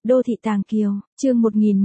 Đô thị Tàng Kiều, chương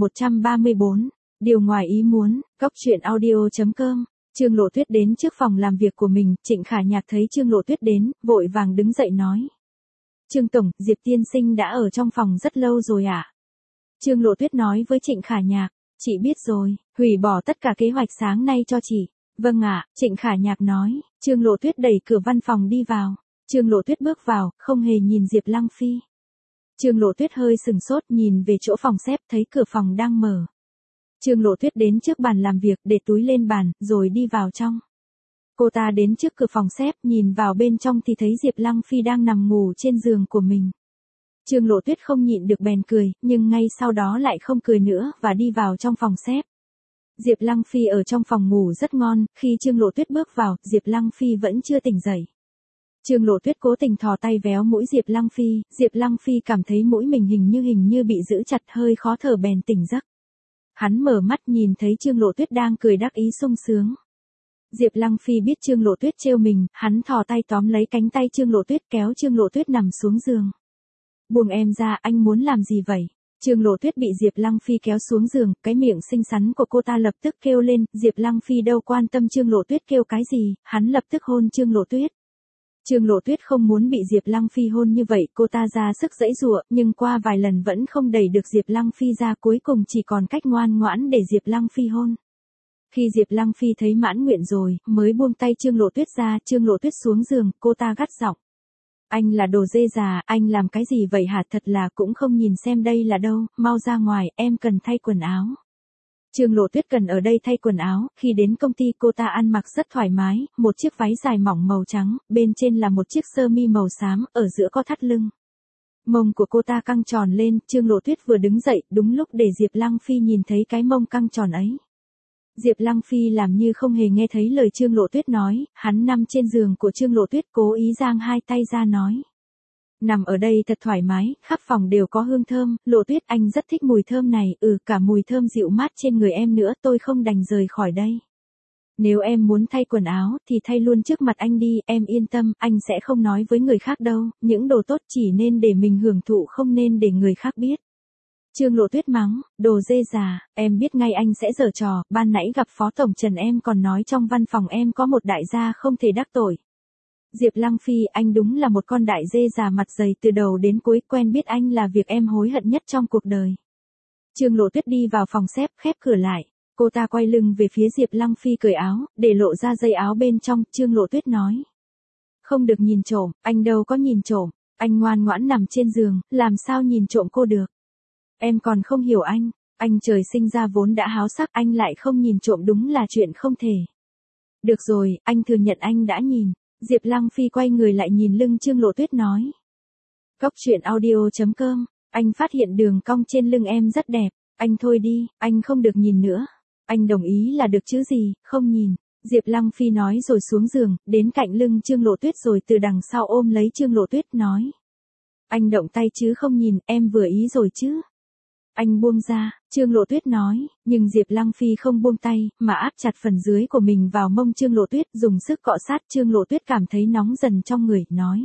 1134, điều ngoài ý muốn, Cóc truyện audio.com. Trương Lộ Tuyết đến trước phòng làm việc của mình, Trịnh Khả Nhạc thấy Trương Lộ Tuyết đến, vội vàng đứng dậy nói. Trương Tổng, Diệp tiên sinh đã ở trong phòng rất lâu rồi ạ. Trương Lộ Tuyết nói với Trịnh Khả Nhạc, chị biết rồi, hủy bỏ tất cả kế hoạch sáng nay cho chị. Vâng ạ, Trịnh Khả Nhạc nói. Trương Lộ Tuyết đẩy cửa văn phòng đi vào. Trương Lộ Tuyết bước vào, không hề nhìn Diệp Lăng Phi. Trương Lộ Tuyết hơi sừng sốt nhìn về chỗ phòng xếp thấy cửa phòng đang mở. Trương Lộ Tuyết đến trước bàn làm việc để túi lên bàn, rồi đi vào trong. Cô ta đến trước cửa phòng xếp nhìn vào bên trong thì thấy Diệp Lăng Phi đang nằm ngủ trên giường của mình. Trương Lộ Tuyết không nhịn được bèn cười, nhưng ngay sau đó lại không cười nữa và đi vào trong phòng xếp. Diệp Lăng Phi ở trong phòng ngủ rất ngon, khi Trương Lộ Tuyết bước vào, Diệp Lăng Phi vẫn chưa tỉnh dậy. Trương Lộ Tuyết cố tình thò tay véo mũi Diệp Lăng Phi cảm thấy mũi mình hình như bị giữ chặt hơi khó thở bèn tỉnh giấc. Hắn mở mắt nhìn thấy Trương Lộ Tuyết đang cười đắc ý sung sướng. Diệp Lăng Phi biết Trương Lộ Tuyết trêu mình, hắn thò tay tóm lấy cánh tay Trương Lộ Tuyết kéo Trương Lộ Tuyết nằm xuống giường. Buông em ra, anh muốn làm gì vậy? Trương Lộ Tuyết bị Diệp Lăng Phi kéo xuống giường, cái miệng xinh xắn của cô ta lập tức kêu lên, Diệp Lăng Phi đâu quan tâm Trương Lộ Tuyết kêu cái gì, hắn lập tức hôn Trương Lộ Tuyết. Trương Lộ Tuyết không muốn bị Diệp Lăng Phi hôn như vậy, cô ta ra sức giãy giụa, nhưng qua vài lần vẫn không đẩy được Diệp Lăng Phi ra, cuối cùng chỉ còn cách ngoan ngoãn để Diệp Lăng Phi hôn. Khi Diệp Lăng Phi thấy mãn nguyện rồi, mới buông tay Trương Lộ Tuyết ra, Trương Lộ Tuyết xuống giường, cô ta gắt giọng. Anh là đồ dê già, anh làm cái gì vậy hả, thật là cũng không nhìn xem đây là đâu, mau ra ngoài, em cần thay quần áo. Trương Lộ Tuyết cần ở đây thay quần áo, khi đến công ty cô ta ăn mặc rất thoải mái, một chiếc váy dài mỏng màu trắng, bên trên là một chiếc sơ mi màu xám, ở giữa có thắt lưng. Mông của cô ta căng tròn lên, Trương Lộ Tuyết vừa đứng dậy, đúng lúc để Diệp Lăng Phi nhìn thấy cái mông căng tròn ấy. Diệp Lăng Phi làm như không hề nghe thấy lời Trương Lộ Tuyết nói, hắn nằm trên giường của Trương Lộ Tuyết cố ý giang hai tay ra nói. Nằm ở đây thật thoải mái, khắp phòng đều có hương thơm, Lộ Tuyết anh rất thích mùi thơm này, cả mùi thơm dịu mát trên người em nữa, tôi không đành rời khỏi đây. Nếu em muốn thay quần áo, thì thay luôn trước mặt anh đi, em yên tâm, anh sẽ không nói với người khác đâu, những đồ tốt chỉ nên để mình hưởng thụ không nên để người khác biết. Trương Lộ Tuyết mắng, đồ dê già, em biết ngay anh sẽ giở trò, ban nãy gặp Phó Tổng Trần em còn nói trong văn phòng em có một đại gia không thể đắc tội. Diệp Lăng Phi, anh đúng là một con đại dê già mặt dày từ đầu đến cuối, quen biết anh là việc em hối hận nhất trong cuộc đời. Trương Lộ Tuyết đi vào phòng xếp, khép cửa lại. Cô ta quay lưng về phía Diệp Lăng Phi cởi áo, để lộ ra dây áo bên trong, Trương Lộ Tuyết nói. Không được nhìn trộm, anh đâu có nhìn trộm, anh ngoan ngoãn nằm trên giường, làm sao nhìn trộm cô được. Em còn không hiểu anh trời sinh ra vốn đã háo sắc, anh lại không nhìn trộm đúng là chuyện không thể. Được rồi, anh thừa nhận anh đã nhìn. Diệp Lăng Phi quay người lại nhìn lưng Trương Lộ Tuyết nói. Cóc truyện audio.com, anh phát hiện đường cong trên lưng em rất đẹp, anh thôi đi, anh không được nhìn nữa. Anh đồng ý là được chứ gì, không nhìn. Diệp Lăng Phi nói rồi xuống giường, đến cạnh lưng Trương Lộ Tuyết rồi từ đằng sau ôm lấy Trương Lộ Tuyết nói. Anh động tay chứ không nhìn, em vừa ý rồi chứ. Anh buông ra, Trương Lộ Tuyết nói, nhưng Diệp Lăng Phi không buông tay, mà áp chặt phần dưới của mình vào mông Trương Lộ Tuyết, dùng sức cọ sát. Trương Lộ Tuyết cảm thấy nóng dần trong người, nói.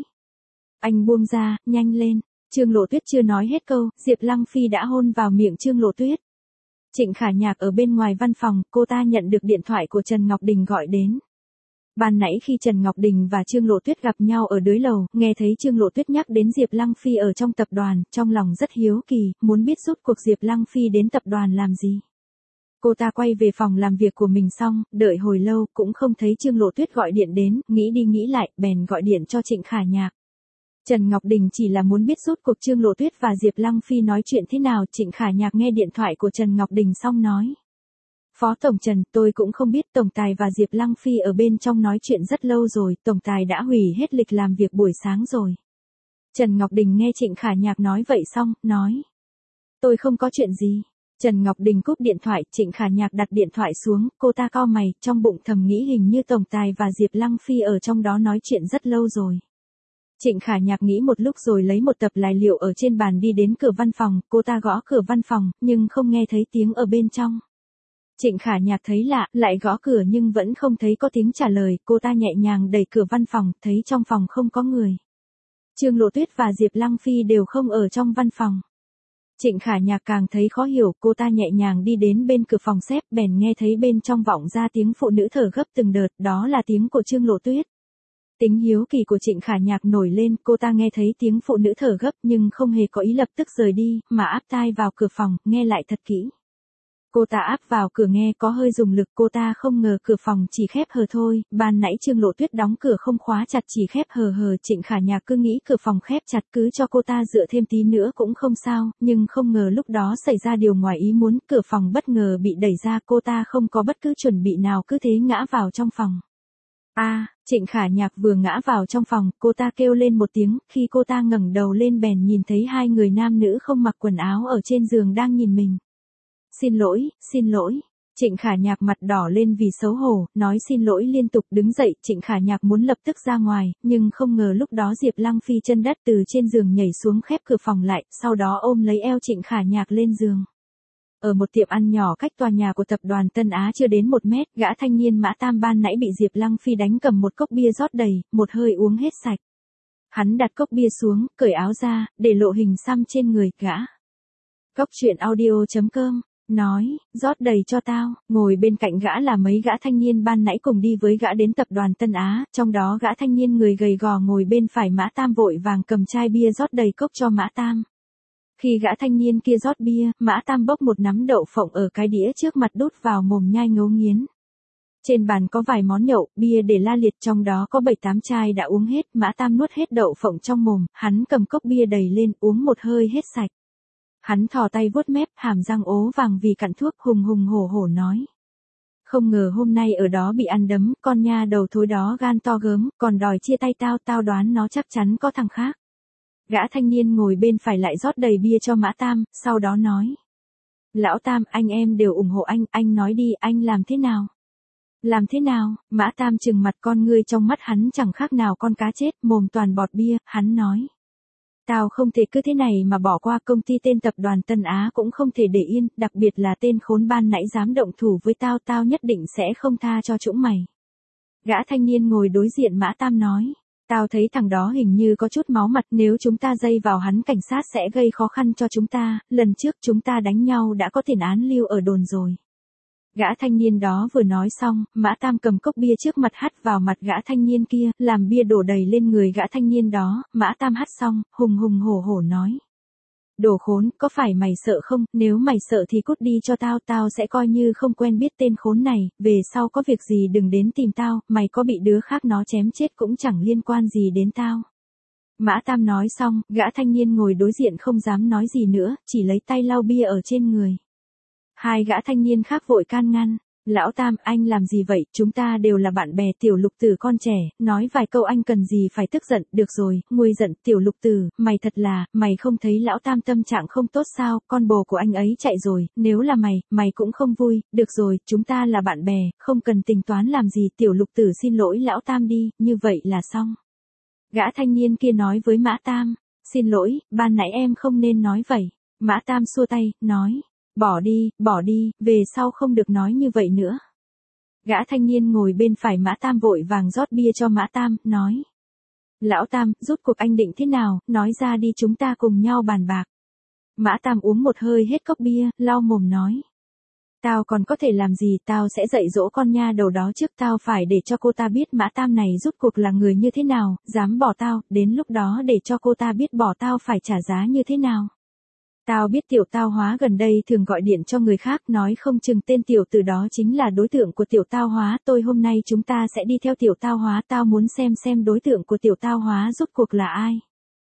Anh buông ra, nhanh lên. Trương Lộ Tuyết chưa nói hết câu, Diệp Lăng Phi đã hôn vào miệng Trương Lộ Tuyết. Trịnh Khả Nhạc ở bên ngoài văn phòng, cô ta nhận được điện thoại của Trần Ngọc Đình gọi đến. Ban nãy khi Trần Ngọc Đình và Trương Lộ Tuyết gặp nhau ở dưới lầu, nghe thấy Trương Lộ Tuyết nhắc đến Diệp Lăng Phi ở trong tập đoàn, trong lòng rất hiếu kỳ, muốn biết rốt cuộc Diệp Lăng Phi đến tập đoàn làm gì. Cô ta quay về phòng làm việc của mình xong, đợi hồi lâu cũng không thấy Trương Lộ Tuyết gọi điện đến, nghĩ đi nghĩ lại, bèn gọi điện cho Trịnh Khả Nhạc. Trần Ngọc Đình chỉ là muốn biết rốt cuộc Trương Lộ Tuyết và Diệp Lăng Phi nói chuyện thế nào. Trịnh Khả Nhạc nghe điện thoại của Trần Ngọc Đình xong nói. Phó Tổng Trần, tôi cũng không biết, Tổng Tài và Diệp Lăng Phi ở bên trong nói chuyện rất lâu rồi, Tổng Tài đã hủy hết lịch làm việc buổi sáng rồi. Trần Ngọc Đình nghe Trịnh Khả Nhạc nói vậy xong, nói. Tôi không có chuyện gì. Trần Ngọc Đình cúp điện thoại, Trịnh Khả Nhạc đặt điện thoại xuống, cô ta cau mày, trong bụng thầm nghĩ hình như Tổng Tài và Diệp Lăng Phi ở trong đó nói chuyện rất lâu rồi. Trịnh Khả Nhạc nghĩ một lúc rồi lấy một tập tài liệu ở trên bàn đi đến cửa văn phòng, cô ta gõ cửa văn phòng, nhưng không nghe thấy tiếng ở bên trong. Trịnh Khả Nhạc thấy lạ, lại gõ cửa nhưng vẫn không thấy có tiếng trả lời, cô ta nhẹ nhàng đẩy cửa văn phòng, thấy trong phòng không có người. Trương Lộ Tuyết và Diệp Lăng Phi đều không ở trong văn phòng. Trịnh Khả Nhạc càng thấy khó hiểu, cô ta nhẹ nhàng đi đến bên cửa phòng xếp, bèn nghe thấy bên trong vọng ra tiếng phụ nữ thở gấp từng đợt, đó là tiếng của Trương Lộ Tuyết. Tính hiếu kỳ của Trịnh Khả Nhạc nổi lên, cô ta nghe thấy tiếng phụ nữ thở gấp nhưng không hề có ý lập tức rời đi, mà áp tai vào cửa phòng, nghe lại thật kỹ. Cô ta áp vào cửa nghe có hơi dùng lực, cô ta không ngờ cửa phòng chỉ khép hờ thôi, ban nãy Trương Lộ Tuyết đóng cửa không khóa chặt chỉ khép hờ hờ, Trịnh Khả Nhạc cứ nghĩ cửa phòng khép chặt cứ cho cô ta dựa thêm tí nữa cũng không sao, nhưng không ngờ lúc đó xảy ra điều ngoài ý muốn, cửa phòng bất ngờ bị đẩy ra, cô ta không có bất cứ chuẩn bị nào cứ thế ngã vào trong phòng. Trịnh Khả Nhạc vừa ngã vào trong phòng, cô ta kêu lên một tiếng, khi cô ta ngẩng đầu lên bèn nhìn thấy hai người nam nữ không mặc quần áo ở trên giường đang nhìn mình. Xin lỗi. Trịnh Khả Nhạc mặt đỏ lên vì xấu hổ, nói xin lỗi liên tục đứng dậy, Trịnh Khả Nhạc muốn lập tức ra ngoài, nhưng không ngờ lúc đó Diệp Lăng Phi chân đất từ trên giường nhảy xuống khép cửa phòng lại, sau đó ôm lấy eo Trịnh Khả Nhạc lên giường. Ở một tiệm ăn nhỏ cách tòa nhà của tập đoàn Tân Á chưa đến 1 mét, gã thanh niên Mã Tam ban nãy bị Diệp Lăng Phi đánh cầm một cốc bia rót đầy, một hơi uống hết sạch. Hắn đặt cốc bia xuống, cởi áo ra, để lộ hình xăm trên người gã. Cốc truyện audio.com nói, rót đầy cho tao, ngồi bên cạnh gã là mấy gã thanh niên ban nãy cùng đi với gã đến tập đoàn Tân Á, trong đó gã thanh niên người gầy gò ngồi bên phải Mã Tam vội vàng cầm chai bia rót đầy cốc cho Mã Tam. Khi gã thanh niên kia rót bia, Mã Tam bốc một nắm đậu phộng ở cái đĩa trước mặt đút vào mồm nhai ngấu nghiến. Trên bàn có vài món nhậu, bia để la liệt, trong đó có 7-8 chai đã uống hết, Mã Tam nuốt hết đậu phộng trong mồm, hắn cầm cốc bia đầy lên, uống một hơi hết sạch. Hắn thò tay vuốt mép, hàm răng ố vàng vì cặn thuốc, hùng hùng hổ hổ nói. Không ngờ hôm nay ở đó bị ăn đấm, con nha đầu thối đó gan to gớm, còn đòi chia tay tao đoán nó chắc chắn có thằng khác. Gã thanh niên ngồi bên phải lại rót đầy bia cho Mã Tam, sau đó nói. Lão Tam, anh em đều ủng hộ anh nói đi, anh làm thế nào? Làm thế nào? Mã Tam trừng mặt, con ngươi trong mắt hắn chẳng khác nào con cá chết, mồm toàn bọt bia, hắn nói. Tao không thể cứ thế này mà bỏ qua, công ty tên tập đoàn Tân Á cũng không thể để yên, đặc biệt là tên khốn ban nãy dám động thủ với tao nhất định sẽ không tha cho chúng mày. Gã thanh niên ngồi đối diện Mã Tam nói. Tao thấy thằng đó hình như có chút máu mặt, nếu chúng ta dây vào hắn cảnh sát sẽ gây khó khăn cho chúng ta, lần trước chúng ta đánh nhau đã có tiền án lưu ở đồn rồi. Gã thanh niên đó vừa nói xong, Mã Tam cầm cốc bia trước mặt hắt vào mặt gã thanh niên kia, làm bia đổ đầy lên người gã thanh niên đó, Mã Tam hắt xong, hùng hùng hổ hổ nói. Đồ khốn, có phải mày sợ không, nếu mày sợ thì cút đi cho tao sẽ coi như không quen biết tên khốn này, về sau có việc gì đừng đến tìm tao, mày có bị đứa khác nó chém chết cũng chẳng liên quan gì đến tao. Mã Tam nói xong, gã thanh niên ngồi đối diện không dám nói gì nữa, chỉ lấy tay lau bia ở trên người. Hai gã thanh niên khác vội can ngăn. Lão Tam, anh làm gì vậy, chúng ta đều là bạn bè, Tiểu Lục Tử con trẻ, nói vài câu anh cần gì phải tức giận, được rồi, nguôi giận, Tiểu Lục Tử, mày thật là, mày không thấy Lão Tam tâm trạng không tốt sao, con bồ của anh ấy chạy rồi, nếu là mày cũng không vui, được rồi, chúng ta là bạn bè, không cần tính toán làm gì, Tiểu Lục Tử xin lỗi Lão Tam đi, như vậy là xong. Gã thanh niên kia nói với Mã Tam, xin lỗi, ban nãy em không nên nói vậy. Mã Tam xua tay, nói. Bỏ đi, về sau không được nói như vậy nữa. Gã thanh niên ngồi bên phải Mã Tam vội vàng rót bia cho Mã Tam, nói. Lão Tam, rốt cuộc anh định thế nào, nói ra đi chúng ta cùng nhau bàn bạc. Mã Tam uống một hơi hết cốc bia, lau mồm nói. Tao còn có thể làm gì, tao sẽ dạy dỗ con nha đầu đó trước, tao phải để cho cô ta biết Mã Tam này rốt cuộc là người như thế nào, dám bỏ tao, đến lúc đó để cho cô ta biết bỏ tao phải trả giá như thế nào. Tao biết Tiểu Tao Hóa gần đây thường gọi điện cho người khác, nói không chừng tên tiểu tử đó chính là đối tượng của Tiểu Tao Hóa, hôm nay chúng ta sẽ đi theo Tiểu Tao Hóa, tao muốn xem đối tượng của Tiểu Tao Hóa rốt cuộc là ai.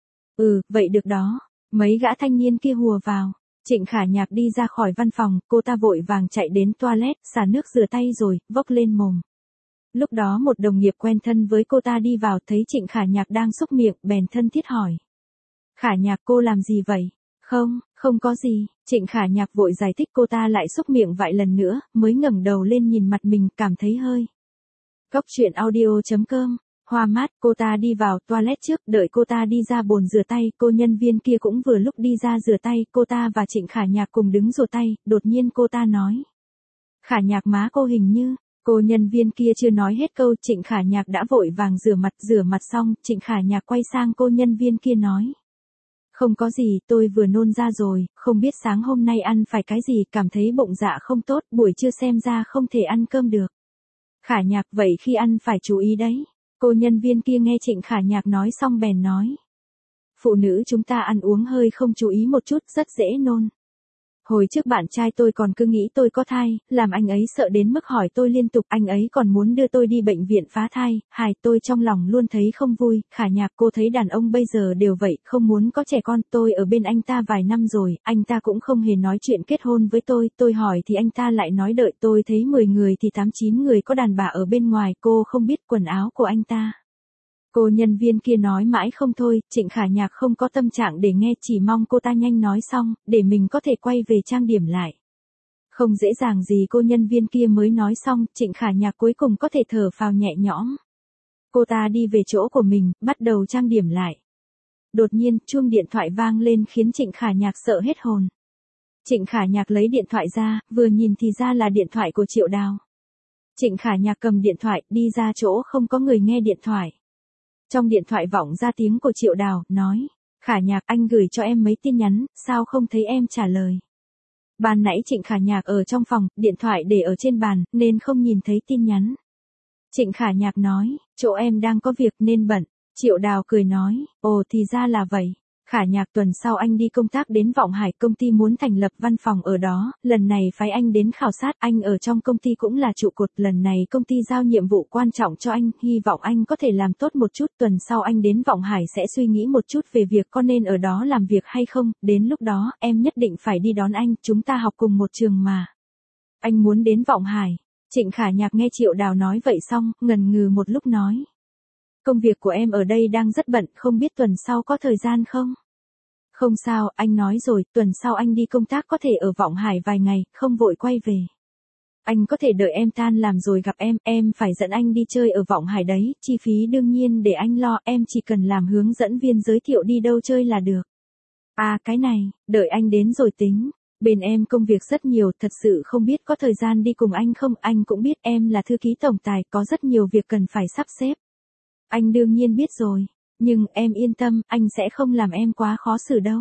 Vậy được đó. Mấy gã thanh niên kia hùa vào. Trịnh Khả Nhạc đi ra khỏi văn phòng, cô ta vội vàng chạy đến toilet, xả nước rửa tay rồi, vốc lên mồm. Lúc đó một đồng nghiệp quen thân với cô ta đi vào, thấy Trịnh Khả Nhạc đang xúc miệng, bèn thân thiết hỏi. Khả Nhạc, cô làm gì vậy? Không có gì, Trịnh Khả Nhạc vội giải thích, cô ta lại xúc miệng vài lần nữa, mới ngẩng đầu lên nhìn mặt mình, cảm thấy hơi. Cốc truyện audio.com, hoa mát, cô ta đi vào toilet trước, đợi cô ta đi ra bồn rửa tay, cô nhân viên kia cũng vừa lúc đi ra rửa tay, cô ta và Trịnh Khả Nhạc cùng đứng rửa tay, đột nhiên cô ta nói. Khả Nhạc má cô hình như, cô nhân viên kia chưa nói hết câu, Trịnh Khả Nhạc đã vội vàng rửa mặt xong, Trịnh Khả Nhạc quay sang cô nhân viên kia nói. Không có gì, tôi vừa nôn ra rồi, không biết sáng hôm nay ăn phải cái gì, cảm thấy bụng dạ không tốt, buổi trưa xem ra không thể ăn cơm được. Khả Nhạc, vậy khi ăn phải chú ý đấy. Cô nhân viên kia nghe Trịnh Khả Nhạc nói xong bèn nói. Phụ nữ chúng ta ăn uống hơi không chú ý một chút, rất dễ nôn. Hồi trước bạn trai tôi còn cứ nghĩ tôi có thai, làm anh ấy sợ đến mức hỏi tôi liên tục, anh ấy còn muốn đưa tôi đi bệnh viện phá thai, tôi trong lòng luôn thấy không vui. Khả Nhạc, cô thấy đàn ông bây giờ đều vậy, không muốn có trẻ con, tôi ở bên anh ta vài năm rồi, anh ta cũng không hề nói chuyện kết hôn với tôi hỏi thì anh ta lại nói đợi tôi thấy 10 người thì 8-9 người có đàn bà ở bên ngoài, cô không biết quần áo của anh ta. Cô nhân viên kia nói mãi không thôi, Trịnh Khả Nhạc không có tâm trạng để nghe, chỉ mong cô ta nhanh nói xong, để mình có thể quay về trang điểm lại. Không dễ dàng gì cô nhân viên kia mới nói xong, Trịnh Khả Nhạc cuối cùng có thể thở phào nhẹ nhõm. Cô ta đi về chỗ của mình, bắt đầu trang điểm lại. Đột nhiên, chuông điện thoại vang lên khiến Trịnh Khả Nhạc sợ hết hồn. Trịnh Khả Nhạc lấy điện thoại ra, vừa nhìn thì ra là điện thoại của Triệu Đào. Trịnh Khả Nhạc cầm điện thoại, đi ra chỗ không có người nghe điện thoại. Trong điện thoại vọng ra tiếng của Triệu Đào, nói, Khả Nhạc, anh gửi cho em mấy tin nhắn, sao không thấy em trả lời. Ban nãy Trịnh Khả Nhạc ở trong phòng, điện thoại để ở trên bàn, nên không nhìn thấy tin nhắn. Trịnh Khả Nhạc nói, chỗ em đang có việc nên bận. Triệu Đào cười nói, ồ thì ra là vậy. Khả Nhạc, tuần sau anh đi công tác đến Vọng Hải, công ty muốn thành lập văn phòng ở đó, lần này phái anh đến khảo sát, anh ở trong công ty cũng là trụ cột, lần này công ty giao nhiệm vụ quan trọng cho anh, hy vọng anh có thể làm tốt một chút, tuần sau anh đến Vọng Hải sẽ suy nghĩ một chút về việc có nên ở đó làm việc hay không, đến lúc đó, em nhất định phải đi đón anh, chúng ta học cùng một trường mà. Anh muốn đến Vọng Hải. Trịnh Khả Nhạc nghe Triệu Đào nói vậy xong, ngần ngừ một lúc nói. Công việc của em ở đây đang rất bận, không biết tuần sau có thời gian không? Không sao, anh nói rồi, tuần sau anh đi công tác có thể ở Vọng Hải vài ngày, không vội quay về. Anh có thể đợi em tan làm rồi gặp em phải dẫn anh đi chơi ở Vọng Hải đấy, chi phí đương nhiên để anh lo, em chỉ cần làm hướng dẫn viên giới thiệu đi đâu chơi là được. À cái này, đợi anh đến rồi tính. Bên em công việc rất nhiều, thật sự không biết có thời gian đi cùng anh không, anh cũng biết em là thư ký tổng tài, có rất nhiều việc cần phải sắp xếp. Anh đương nhiên biết rồi, nhưng em yên tâm, anh sẽ không làm em quá khó xử đâu.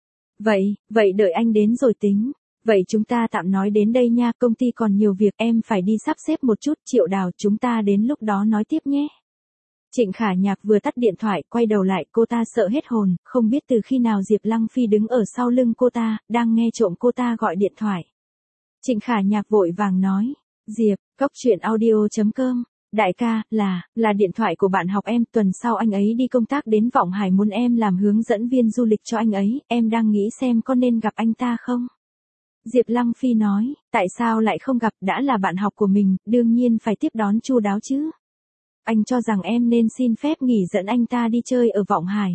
Vậy đợi anh đến rồi tính. Vậy chúng ta tạm nói đến đây nha, công ty còn nhiều việc, em phải đi sắp xếp một chút, Triệu Đào, chúng ta đến lúc đó nói tiếp nhé. Trịnh Khả Nhạc vừa tắt điện thoại, quay đầu lại, cô ta sợ hết hồn, không biết từ khi nào Diệp Lăng Phi đứng ở sau lưng cô ta, đang nghe trộm cô ta gọi điện thoại. Trịnh Khả Nhạc vội vàng nói, Diệp, coctruyện.audio.com, đại ca, là điện thoại của bạn học em, tuần sau anh ấy đi công tác đến Vọng Hải muốn em làm hướng dẫn viên du lịch cho anh ấy, em đang nghĩ xem có nên gặp anh ta không? Diệp Lăng Phi nói, tại sao lại không gặp, đã là bạn học của mình, đương nhiên phải tiếp đón chu đáo chứ. Anh cho rằng em nên xin phép nghỉ dẫn anh ta đi chơi ở Vọng Hải.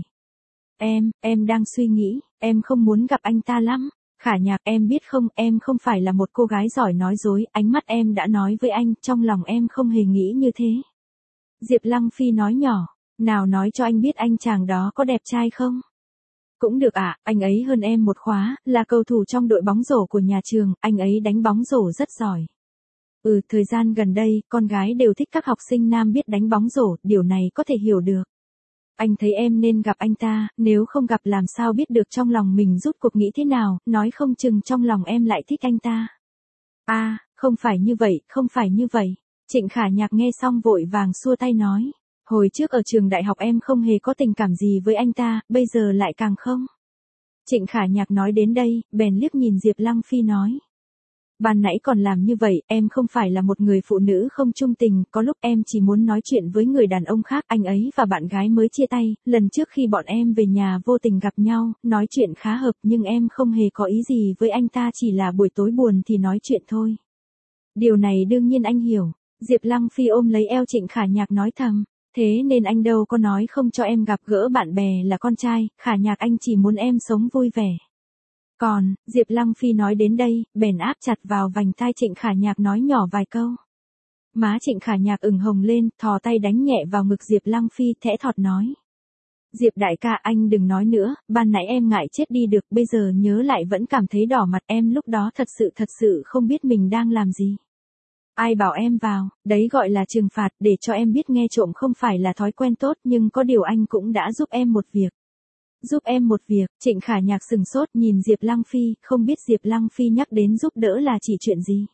Em đang suy nghĩ, em không muốn gặp anh ta lắm. Khả Nhạc, em biết không, em không phải là một cô gái giỏi nói dối, ánh mắt em đã nói với anh, trong lòng em không hề nghĩ như thế. Diệp Lăng Phi nói nhỏ, nào nói cho anh biết anh chàng đó có đẹp trai không? Cũng được ạ, anh ấy hơn em một khóa, là cầu thủ trong đội bóng rổ của nhà trường, anh ấy đánh bóng rổ rất giỏi. Thời gian gần đây, con gái đều thích các học sinh nam biết đánh bóng rổ, điều này có thể hiểu được. Anh thấy em nên gặp anh ta, nếu không gặp làm sao biết được trong lòng mình rút cuộc nghĩ thế nào, nói không chừng trong lòng em lại thích anh ta. Không phải như vậy. Trịnh Khả Nhạc nghe xong vội vàng xua tay nói. Hồi trước ở trường đại học em không hề có tình cảm gì với anh ta, bây giờ lại càng không. Trịnh Khả Nhạc nói đến đây, bèn liếc nhìn Diệp Lăng Phi nói. Ban nãy còn làm như vậy, em không phải là một người phụ nữ không trung tình, có lúc em chỉ muốn nói chuyện với người đàn ông khác, anh ấy và bạn gái mới chia tay, lần trước khi bọn em về nhà vô tình gặp nhau, nói chuyện khá hợp nhưng em không hề có ý gì với anh ta, chỉ là buổi tối buồn thì nói chuyện thôi. Điều này đương nhiên anh hiểu, Diệp Lăng Phi ôm lấy eo Trịnh Khả Nhạc nói thầm, thế nên anh đâu có nói không cho em gặp gỡ bạn bè là con trai, Khả Nhạc anh chỉ muốn em sống vui vẻ. Còn, Diệp Lăng Phi nói đến đây, bèn áp chặt vào vành tai Trịnh Khả Nhạc nói nhỏ vài câu. Má Trịnh Khả Nhạc ửng hồng lên, thò tay đánh nhẹ vào ngực Diệp Lăng Phi, thẽ thọt nói. Diệp đại ca, anh đừng nói nữa, ban nãy em ngại chết đi được, bây giờ nhớ lại vẫn cảm thấy đỏ mặt, em lúc đó thật sự không biết mình đang làm gì. Ai bảo em vào, đấy gọi là trừng phạt, để cho em biết nghe trộm không phải là thói quen tốt, nhưng có điều anh cũng đã giúp em một việc. Giúp em một việc, Trịnh Khả Nhạc sừng sốt nhìn Diệp Lăng Phi, không biết Diệp Lăng Phi nhắc đến giúp đỡ là chỉ chuyện gì.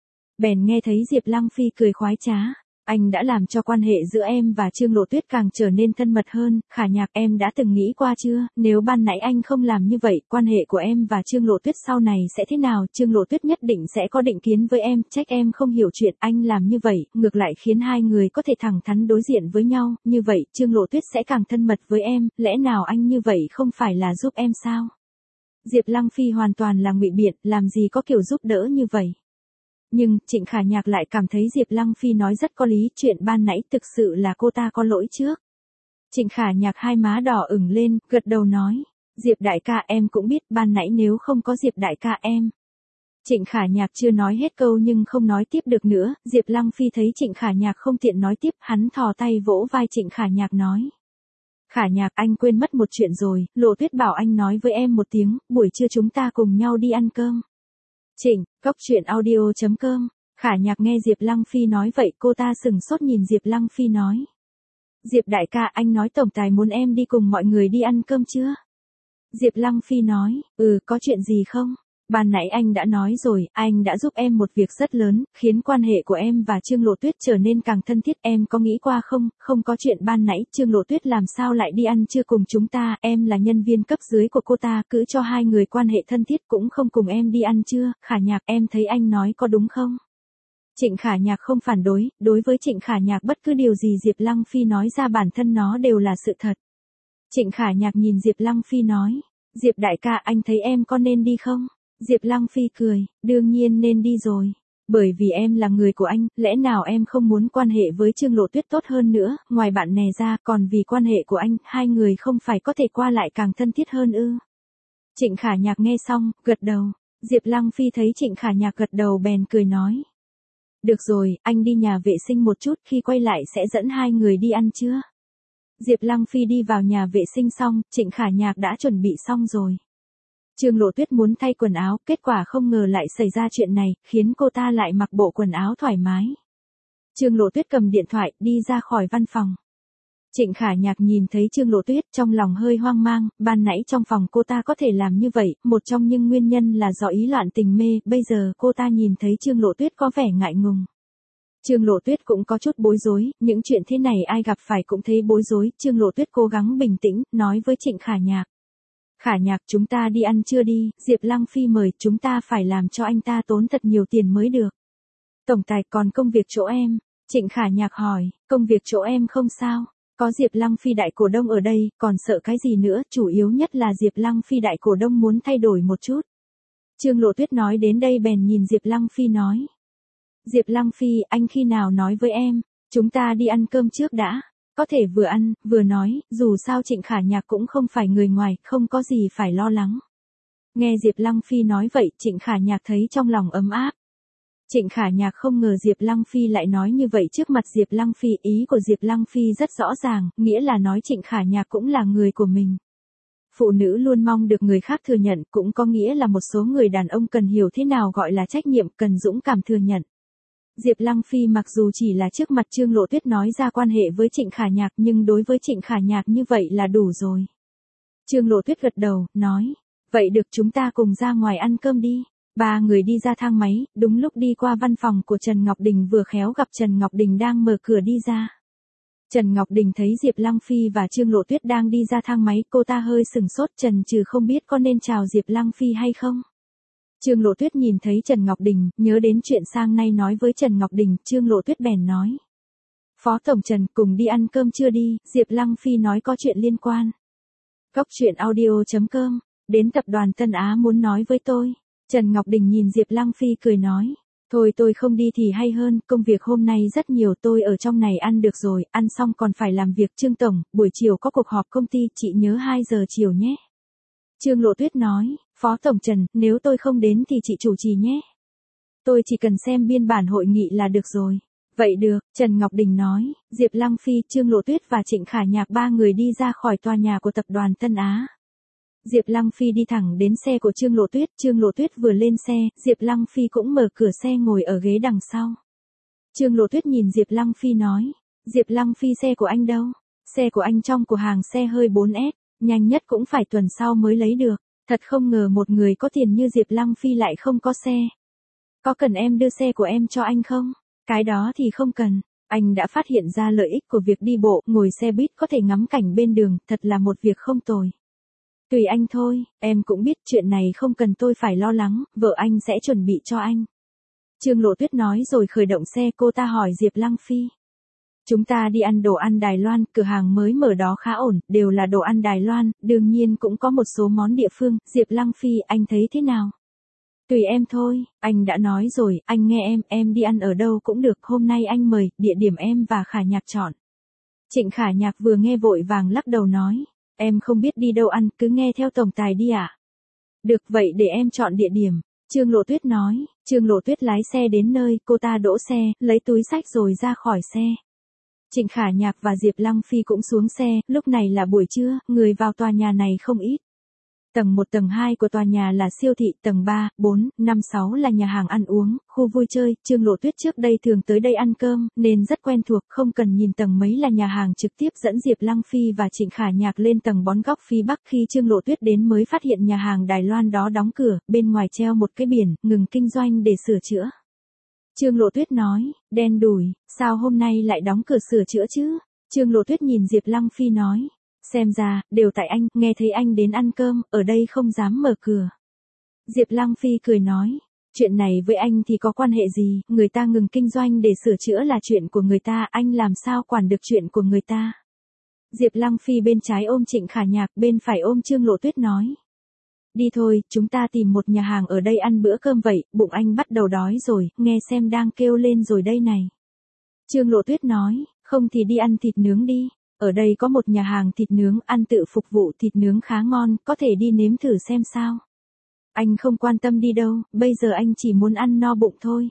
Bèn nghe thấy Diệp Lăng Phi cười khoái trá. Anh đã làm cho quan hệ giữa em và Trương Lộ Tuyết càng trở nên thân mật hơn, Khả Nhạc em đã từng nghĩ qua chưa, nếu ban nãy anh không làm như vậy, quan hệ của em và Trương Lộ Tuyết sau này sẽ thế nào, Trương Lộ Tuyết nhất định sẽ có định kiến với em, trách em không hiểu chuyện, anh làm như vậy, ngược lại khiến hai người có thể thẳng thắn đối diện với nhau, như vậy, Trương Lộ Tuyết sẽ càng thân mật với em, lẽ nào anh như vậy không phải là giúp em sao? Diệp Lăng Phi hoàn toàn là ngụy biện, làm gì có kiểu giúp đỡ như vậy. Nhưng, Trịnh Khả Nhạc lại cảm thấy Diệp Lăng Phi nói rất có lý, chuyện ban nãy thực sự là cô ta có lỗi trước. Trịnh Khả Nhạc hai má đỏ ửng lên, gật đầu nói, Diệp đại ca em cũng biết ban nãy nếu không có Diệp đại ca em. Trịnh Khả Nhạc chưa nói hết câu nhưng không nói tiếp được nữa, Diệp Lăng Phi thấy Trịnh Khả Nhạc không tiện nói tiếp, hắn thò tay vỗ vai Trịnh Khả Nhạc nói. Khả Nhạc anh quên mất một chuyện rồi, Lộ Tuyết bảo anh nói với em một tiếng, buổi trưa chúng ta cùng nhau đi ăn cơm. Trịnh, cốc.audio.com. Khả Nhạc nghe Diệp Lăng Phi nói vậy cô ta sừng sốt nhìn Diệp Lăng Phi nói. Diệp đại ca anh nói tổng tài muốn em đi cùng mọi người đi ăn cơm chưa? Diệp Lăng Phi nói, có chuyện gì không? Ban nãy anh đã nói rồi, anh đã giúp em một việc rất lớn, khiến quan hệ của em và Trương Lộ Tuyết trở nên càng thân thiết, em có nghĩ qua không? Không có chuyện ban nãy, Trương Lộ Tuyết làm sao lại đi ăn trưa cùng chúng ta, em là nhân viên cấp dưới của cô ta, cứ cho hai người quan hệ thân thiết cũng không cùng em đi ăn trưa, Khả Nhạc em thấy anh nói có đúng không? Trịnh Khả Nhạc không phản đối, đối với Trịnh Khả Nhạc bất cứ điều gì Diệp Lăng Phi nói ra bản thân nó đều là sự thật. Trịnh Khả Nhạc nhìn Diệp Lăng Phi nói, Diệp đại ca anh thấy em có nên đi không? Diệp Lăng Phi cười, đương nhiên nên đi rồi. Bởi vì em là người của anh, lẽ nào em không muốn quan hệ với Trương Lộ Tuyết tốt hơn nữa, ngoài bạn nè ra, còn vì quan hệ của anh, hai người không phải có thể qua lại càng thân thiết hơn ư? Trịnh Khả Nhạc nghe xong, gật đầu. Diệp Lăng Phi thấy Trịnh Khả Nhạc gật đầu bèn cười nói. Được rồi, anh đi nhà vệ sinh một chút, khi quay lại sẽ dẫn hai người đi ăn trưa. Diệp Lăng Phi đi vào nhà vệ sinh xong, Trịnh Khả Nhạc đã chuẩn bị xong rồi. Trương Lộ Tuyết muốn thay quần áo, kết quả không ngờ lại xảy ra chuyện này, khiến cô ta lại mặc bộ quần áo thoải mái. Trương Lộ Tuyết cầm điện thoại, đi ra khỏi văn phòng. Trịnh Khả Nhạc nhìn thấy Trương Lộ Tuyết, trong lòng hơi hoang mang, ban nãy trong phòng cô ta có thể làm như vậy, một trong những nguyên nhân là do ý loạn tình mê, bây giờ cô ta nhìn thấy Trương Lộ Tuyết có vẻ ngại ngùng. Trương Lộ Tuyết cũng có chút bối rối, những chuyện thế này ai gặp phải cũng thấy bối rối, Trương Lộ Tuyết cố gắng bình tĩnh, nói với Trịnh Khả Nhạc. Khả Nhạc chúng ta đi ăn trưa đi, Diệp Lăng Phi mời, chúng ta phải làm cho anh ta tốn thật nhiều tiền mới được. Tổng tài còn công việc chỗ em, Trịnh Khả Nhạc hỏi, công việc chỗ em không sao, có Diệp Lăng Phi đại cổ đông ở đây, còn sợ cái gì nữa, chủ yếu nhất là Diệp Lăng Phi đại cổ đông muốn thay đổi một chút. Trương Lộ Tuyết nói đến đây bèn nhìn Diệp Lăng Phi nói. Diệp Lăng Phi, anh khi nào nói với em, chúng ta đi ăn cơm trước đã. Có thể vừa ăn, vừa nói, dù sao Trịnh Khả Nhạc cũng không phải người ngoài, không có gì phải lo lắng. Nghe Diệp Lăng Phi nói vậy, Trịnh Khả Nhạc thấy trong lòng ấm áp. Trịnh Khả Nhạc không ngờ Diệp Lăng Phi lại nói như vậy trước mặt Diệp Lăng Phi, ý của Diệp Lăng Phi rất rõ ràng, nghĩa là nói Trịnh Khả Nhạc cũng là người của mình. Phụ nữ luôn mong được người khác thừa nhận, cũng có nghĩa là một số người đàn ông cần hiểu thế nào gọi là trách nhiệm, cần dũng cảm thừa nhận. Diệp Lăng Phi mặc dù chỉ là trước mặt Trương Lộ Tuyết nói ra quan hệ với Trịnh Khả Nhạc nhưng đối với Trịnh Khả Nhạc như vậy là đủ rồi. Trương Lộ Tuyết gật đầu, nói, vậy được chúng ta cùng ra ngoài ăn cơm đi. Ba người đi ra thang máy, đúng lúc đi qua văn phòng của Trần Ngọc Đình vừa khéo gặp Trần Ngọc Đình đang mở cửa đi ra. Trần Ngọc Đình thấy Diệp Lăng Phi và Trương Lộ Tuyết đang đi ra thang máy, cô ta hơi sừng sốt, Trần Trừ không biết có nên chào Diệp Lăng Phi hay không. Trương Lộ Tuyết nhìn thấy Trần Ngọc Đình, nhớ đến chuyện sang nay nói với Trần Ngọc Đình, Trương Lộ Tuyết bèn nói. Phó Tổng Trần, cùng đi ăn cơm trưa đi, Diệp Lăng Phi nói có chuyện liên quan. Cốc.audio.com, đến tập đoàn Tân Á muốn nói với tôi. Trần Ngọc Đình nhìn Diệp Lăng Phi cười nói. Thôi tôi không đi thì hay hơn, công việc hôm nay rất nhiều, tôi ở trong này ăn được rồi, ăn xong còn phải làm việc. Trương Tổng, buổi chiều có cuộc họp công ty, chị nhớ 2 giờ chiều nhé. Trương Lộ Tuyết nói, Phó Tổng Trần, nếu tôi không đến thì chị chủ trì nhé. Tôi chỉ cần xem biên bản hội nghị là được rồi. Vậy được, Trần Ngọc Đình nói, Diệp Lăng Phi, Trương Lộ Tuyết và Trịnh Khả Nhạc ba người đi ra khỏi tòa nhà của tập đoàn Tân Á. Diệp Lăng Phi đi thẳng đến xe của Trương Lộ Tuyết vừa lên xe, Diệp Lăng Phi cũng mở cửa xe ngồi ở ghế đằng sau. Trương Lộ Tuyết nhìn Diệp Lăng Phi nói, Diệp Lăng Phi xe của anh đâu? Xe của anh trong cửa hàng xe hơi 4S. nhanh nhất cũng phải tuần sau mới lấy được. Thật không ngờ một người có tiền như Diệp Lăng Phi lại không có xe. Có cần em đưa xe của em cho anh không? Cái đó thì không cần. Anh đã phát hiện ra lợi ích của việc đi bộ, ngồi xe buýt có thể ngắm cảnh bên đường, thật là một việc không tồi. Tùy anh thôi, em cũng biết chuyện này không cần tôi phải lo lắng, vợ anh sẽ chuẩn bị cho anh. Trương Lộ Tuyết nói rồi khởi động xe, cô ta hỏi Diệp Lăng Phi. Chúng ta đi ăn đồ ăn Đài Loan, cửa hàng mới mở đó khá ổn, đều là đồ ăn Đài Loan, đương nhiên cũng có một số món địa phương, Diệp Lăng Phi, anh thấy thế nào? Tùy em thôi, anh đã nói rồi, anh nghe em đi ăn ở đâu cũng được, hôm nay anh mời, địa điểm em và Khả Nhạc chọn. Trịnh Khả Nhạc vừa nghe vội vàng lắc đầu nói, em không biết đi đâu ăn, cứ nghe theo tổng tài đi ạ. Được vậy để em chọn địa điểm. Trương Lộ Tuyết nói, Trương Lộ Tuyết lái xe đến nơi, cô ta đỗ xe, lấy túi xách rồi ra khỏi xe. Trịnh Khả Nhạc và Diệp Lăng Phi cũng xuống xe, lúc này là buổi trưa, người vào tòa nhà này không ít. Tầng 1 tầng 2 của tòa nhà là siêu thị, tầng 3, 4, 5, 6 là nhà hàng ăn uống, khu vui chơi, Trương Lộ Tuyết trước đây thường tới đây ăn cơm, nên rất quen thuộc, không cần nhìn tầng mấy là nhà hàng, trực tiếp dẫn Diệp Lăng Phi và Trịnh Khả Nhạc lên tầng bón góc phía Bắc. Khi Trương Lộ Tuyết đến mới phát hiện nhà hàng Đài Loan đó đóng cửa, bên ngoài treo một cái biển, ngừng kinh doanh để sửa chữa. Trương Lộ Tuyết nói, đen đủi, sao hôm nay lại đóng cửa sửa chữa chứ? Trương Lộ Tuyết nhìn Diệp Lăng Phi nói, xem ra, đều tại anh, nghe thấy anh đến ăn cơm, ở đây không dám mở cửa. Diệp Lăng Phi cười nói, chuyện này với anh thì có quan hệ gì, người ta ngừng kinh doanh để sửa chữa là chuyện của người ta, anh làm sao quản được chuyện của người ta. Diệp Lăng Phi bên trái ôm Trịnh Khả Nhạc, bên phải ôm Trương Lộ Tuyết nói. Đi thôi, chúng ta tìm một nhà hàng ở đây ăn bữa cơm vậy, bụng anh bắt đầu đói rồi, nghe xem đang kêu lên rồi đây này. Trương Lộ Tuyết nói, không thì đi ăn thịt nướng đi. Ở đây có một nhà hàng thịt nướng ăn tự phục vụ thịt nướng khá ngon, có thể đi nếm thử xem sao. Anh không quan tâm đi đâu, bây giờ anh chỉ muốn ăn no bụng thôi.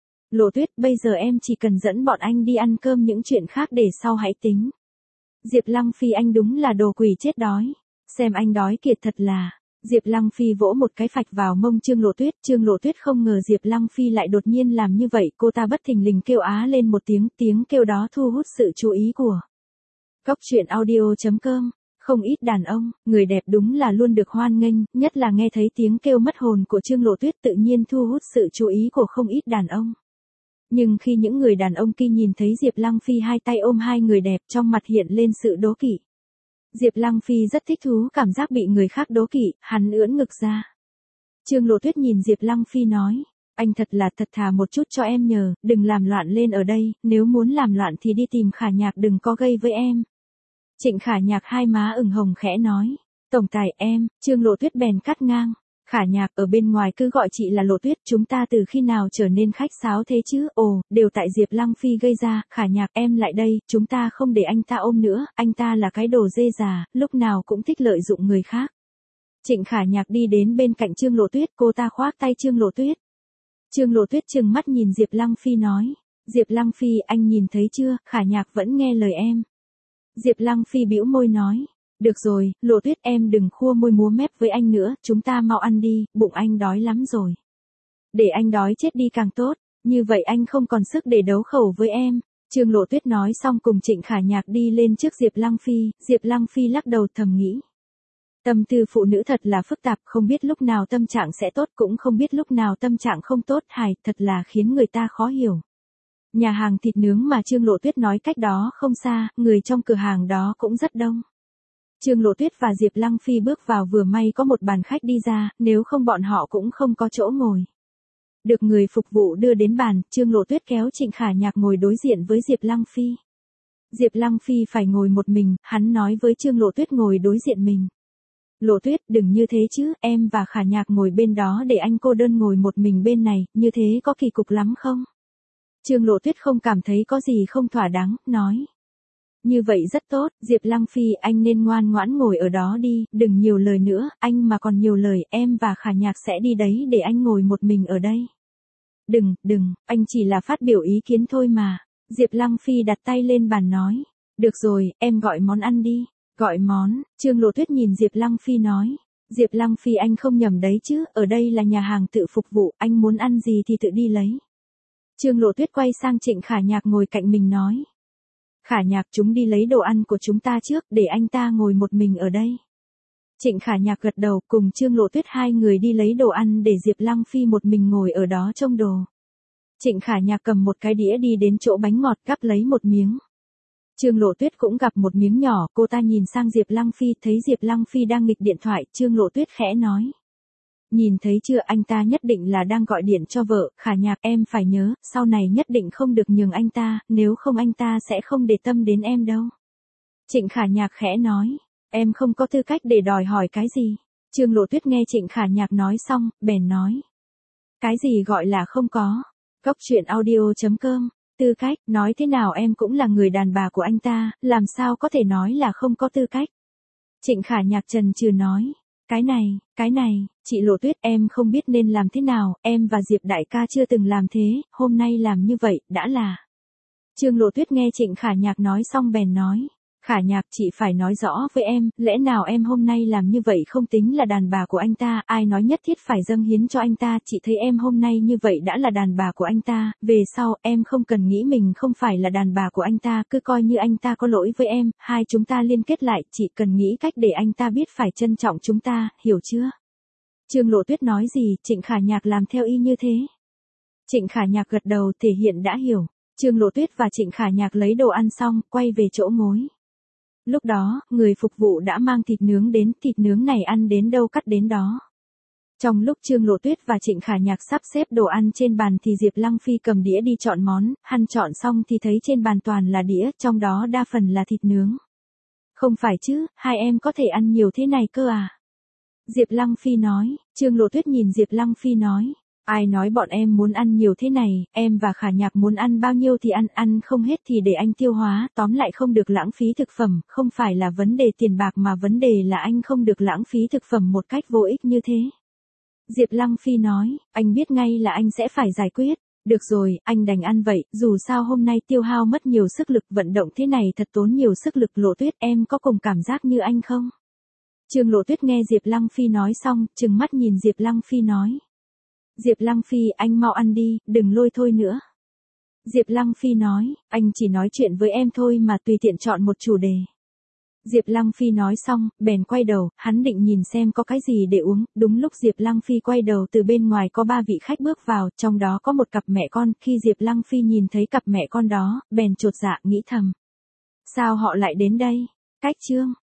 Lộ Tuyết, bây giờ em chỉ cần dẫn bọn anh đi ăn cơm, những chuyện khác để sau hãy tính. Diệp Lăng Phi, anh đúng là đồ quỷ chết đói. Xem anh đói kiệt thật là. Diệp Lăng Phi vỗ một cái phạch vào mông Trương Lộ Tuyết. Trương Lộ Tuyết không ngờ Diệp Lăng Phi lại đột nhiên làm như vậy, cô ta bất thình lình kêu á lên một tiếng, tiếng kêu đó thu hút sự chú ý của Cóc truyện audio.com. Không ít đàn ông, người đẹp đúng là luôn được hoan nghênh, nhất là nghe thấy tiếng kêu mất hồn của Trương Lộ Tuyết tự nhiên thu hút sự chú ý của không ít đàn ông. Nhưng khi những người đàn ông kia nhìn thấy Diệp Lăng Phi hai tay ôm hai người đẹp, trong mặt hiện lên sự đố kỵ. Diệp Lăng Phi rất thích thú cảm giác bị người khác đố kỵ, hắn ưỡn ngực ra. Trương Lộ Tuyết nhìn Diệp Lăng Phi nói, anh thật thà một chút cho em nhờ, đừng làm loạn lên ở đây, nếu muốn làm loạn thì đi tìm Khả Nhạc, đừng có gây với em. Trịnh Khả Nhạc hai má ửng hồng khẽ nói, tổng tài em. Trương Lộ Tuyết bèn cắt ngang, Khả Nhạc ở bên ngoài cứ gọi chị là Lộ Tuyết, chúng ta từ khi nào trở nên khách sáo thế chứ, ồ, đều tại Diệp Lăng Phi gây ra. Khả Nhạc, em lại đây, chúng ta không để anh ta ôm nữa, anh ta là cái đồ dê già, lúc nào cũng thích lợi dụng người khác. Trịnh Khả Nhạc đi đến bên cạnh Trương Lộ Tuyết, cô ta khoác tay Trương Lộ Tuyết. Trương Lộ Tuyết trừng mắt nhìn Diệp Lăng Phi nói, Diệp Lăng Phi, anh nhìn thấy chưa, Khả Nhạc vẫn nghe lời em. Diệp Lăng Phi bĩu môi nói, được rồi, Lộ Tuyết, em đừng khua môi múa mép với anh nữa, chúng ta mau ăn đi, bụng anh đói lắm rồi. Để anh đói chết đi càng tốt, như vậy anh không còn sức để đấu khẩu với em. Trương Lộ Tuyết nói xong cùng Trịnh Khả Nhạc đi lên trước Diệp Lăng Phi. Diệp Lăng Phi lắc đầu thầm nghĩ, tâm tư phụ nữ thật là phức tạp, không biết lúc nào tâm trạng sẽ tốt cũng không biết lúc nào tâm trạng không tốt, hài, thật là khiến người ta khó hiểu. Nhà hàng thịt nướng mà Trương Lộ Tuyết nói cách đó không xa, người trong cửa hàng đó cũng rất đông. Trương Lộ Tuyết và Diệp Lăng Phi bước vào vừa may có một bàn khách đi ra, nếu không bọn họ cũng không có chỗ ngồi. Được người phục vụ đưa đến bàn, Trương Lộ Tuyết kéo Trịnh Khả Nhạc ngồi đối diện với Diệp Lăng Phi. Diệp Lăng Phi phải ngồi một mình, hắn nói với Trương Lộ Tuyết ngồi đối diện mình. Lộ Tuyết, đừng như thế chứ, em và Khả Nhạc ngồi bên đó để anh cô đơn ngồi một mình bên này, như thế có kỳ cục lắm không? Trương Lộ Tuyết không cảm thấy có gì không thỏa đáng, nói. Như vậy rất tốt, Diệp Lăng Phi, anh nên ngoan ngoãn ngồi ở đó đi, đừng nhiều lời nữa, anh mà còn nhiều lời, em và Khả Nhạc sẽ đi đấy để anh ngồi một mình ở đây. Đừng, anh chỉ là phát biểu ý kiến thôi mà. Diệp Lăng Phi đặt tay lên bàn nói. Được rồi, em gọi món ăn đi. Gọi món, Trương Lộ Tuyết nhìn Diệp Lăng Phi nói. Diệp Lăng Phi, anh không nhầm đấy chứ, ở đây là nhà hàng tự phục vụ, anh muốn ăn gì thì tự đi lấy. Trương Lộ Tuyết quay sang Trịnh Khả Nhạc ngồi cạnh mình nói. Khả Nhạc, chúng đi lấy đồ ăn của chúng ta trước, để anh ta ngồi một mình ở đây. Trịnh Khả Nhạc gật đầu, cùng Trương Lộ Tuyết hai người đi lấy đồ ăn để Diệp Lăng Phi một mình ngồi ở đó trông đồ. Trịnh Khả Nhạc cầm một cái đĩa đi đến chỗ bánh ngọt gắp lấy một miếng. Trương Lộ Tuyết cũng gặp một miếng nhỏ, cô ta nhìn sang Diệp Lăng Phi, thấy Diệp Lăng Phi đang nghịch điện thoại, Trương Lộ Tuyết khẽ nói. Nhìn thấy chưa, anh ta nhất định là đang gọi điện cho vợ. Khả Nhạc, em phải nhớ, sau này nhất định không được nhường anh ta, nếu không anh ta sẽ không để tâm đến em đâu. Trịnh Khả Nhạc khẽ nói, em không có tư cách để đòi hỏi cái gì. Trương Lộ Tuyết nghe Trịnh Khả Nhạc nói xong, bèn nói. Cái gì gọi là không có? Cốc truyện audio.com. Tư cách, nói thế nào em cũng là người đàn bà của anh ta, làm sao có thể nói là không có tư cách. Trịnh Khả Nhạc chần chừ nói. Cái này, chị Lộ Tuyết, em không biết nên làm thế nào, em và Diệp đại ca chưa từng làm thế, hôm nay làm như vậy, đã là. Trương Lộ Tuyết nghe Trịnh Khả Nhạc nói xong bèn nói. Khả Nhạc, chị phải nói rõ với em, lẽ nào em hôm nay làm như vậy không tính là đàn bà của anh ta, ai nói nhất thiết phải dâng hiến cho anh ta, chị thấy em hôm nay như vậy đã là đàn bà của anh ta, về sau, em không cần nghĩ mình không phải là đàn bà của anh ta, cứ coi như anh ta có lỗi với em, hai chúng ta liên kết lại, chị cần nghĩ cách để anh ta biết phải trân trọng chúng ta, hiểu chưa? Trương Lộ Tuyết nói gì, Trịnh Khả Nhạc làm theo y như thế. Trịnh Khả Nhạc gật đầu, thể hiện đã hiểu. Trương Lộ Tuyết và Trịnh Khả Nhạc lấy đồ ăn xong, quay về chỗ ngồi. Lúc đó, người phục vụ đã mang thịt nướng đến, thịt nướng này ăn đến đâu cắt đến đó. Trong lúc Trương Lộ Tuyết và Trịnh Khả Nhạc sắp xếp đồ ăn trên bàn thì Diệp Lăng Phi cầm đĩa đi chọn món, hắn chọn xong thì thấy trên bàn toàn là đĩa, trong đó đa phần là thịt nướng. Không phải chứ, hai em có thể ăn nhiều thế này cơ à? Diệp Lăng Phi nói. Trương Lộ Tuyết nhìn Diệp Lăng Phi nói. Ai nói bọn em muốn ăn nhiều thế này, em và Khả Nhạc muốn ăn bao nhiêu thì ăn không hết thì để anh tiêu hóa, tóm lại không được lãng phí thực phẩm, không phải là vấn đề tiền bạc mà vấn đề là anh không được lãng phí thực phẩm một cách vô ích như thế. Diệp Lăng Phi nói, anh biết ngay là anh sẽ phải giải quyết. Được rồi, anh đành ăn vậy, dù sao hôm nay tiêu hao mất nhiều sức lực, vận động thế này thật tốn nhiều sức lực. Lộ Tuyết, em có cùng cảm giác như anh không? Trương Lộ Tuyết nghe Diệp Lăng Phi nói xong, trừng mắt nhìn Diệp Lăng Phi nói. Diệp Lăng Phi, anh mau ăn đi, đừng lôi thôi nữa. Diệp Lăng Phi nói, anh chỉ nói chuyện với em thôi mà, tùy tiện chọn một chủ đề. Diệp Lăng Phi nói xong, bèn quay đầu, hắn định nhìn xem có cái gì để uống, đúng lúc Diệp Lăng Phi quay đầu từ bên ngoài có ba vị khách bước vào, trong đó có một cặp mẹ con, khi Diệp Lăng Phi nhìn thấy cặp mẹ con đó, bèn chột dạ nghĩ thầm. Sao họ lại đến đây? Cách chương.